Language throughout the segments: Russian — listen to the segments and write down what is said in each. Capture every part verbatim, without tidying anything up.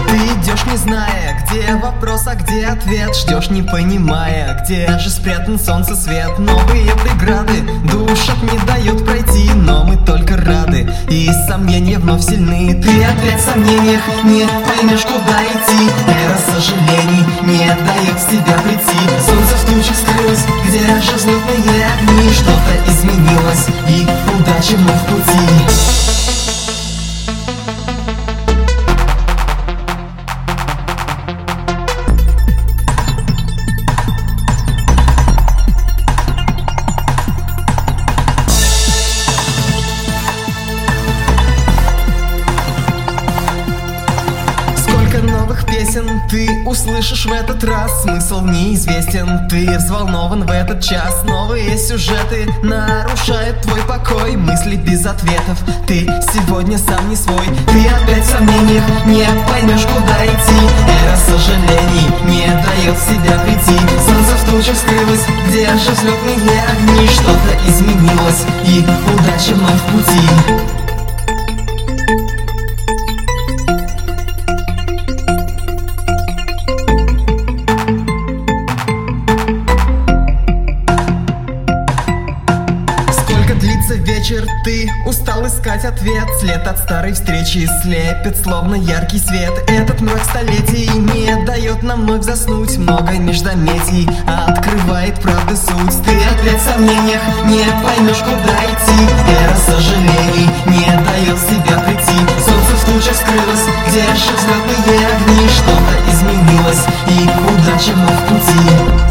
Ты идешь, не зная, где вопрос, а где ответ. Ждешь, не понимая, где же спрятан солнце свет. Новые преграды душат, не дает пройти, но мы только рады, и сомнения вновь сильны. Ты опять в сомнениях, не поймешь, куда идти. Эра сожалений не дает в себя прийти. Солнце в тучах скрылось, где же взлетные огни? Что-то изменилось, и удача мы в пути. Новых песен ты услышишь в этот раз. Смысл неизвестен, ты взволнован в этот час. Новые сюжеты нарушают твой покой. Мысли без ответов, ты сегодня сам не свой. Ты опять в сомнениях, не поймешь, куда идти. Эра сожалений не дает в себя прийти. Солнце в тучах скрылось, где же взлетные огни? Что-то изменилось, и удача вновь в пути. Длится вечер, ты устал искать ответ. След от старой встречи слепит, словно яркий свет. Этот мрак столетий не дает нам вновь заснуть. Много междометий открывает правды суть. Ты опять в сомнениях, не поймешь, куда идти. Эра сожалений не дает в себя прийти. Солнце в тучах скрылось, где же взлетные огни? Что-то изменилось, и удача вновь в пути.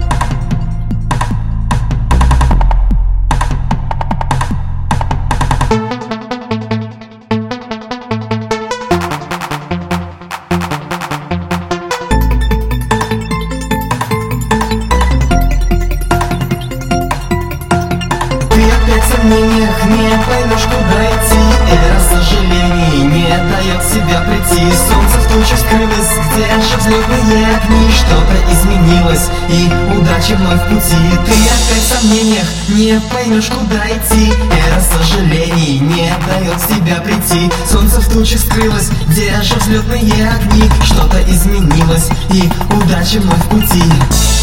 В сомнениях не поймешь, куда идти. Эра сожалений не дает в себя прийти. Солнце в тучах скрылось, где же взлетные огни? Что-то изменилось, и удача вновь в пути. Ты опять в сомнениях, не поймешь, куда идти. Эра сожалений не дает в себя прийти. Солнце в тучах скрылось, где же взлетные огни? Что-то изменилось, и удача вновь в пути.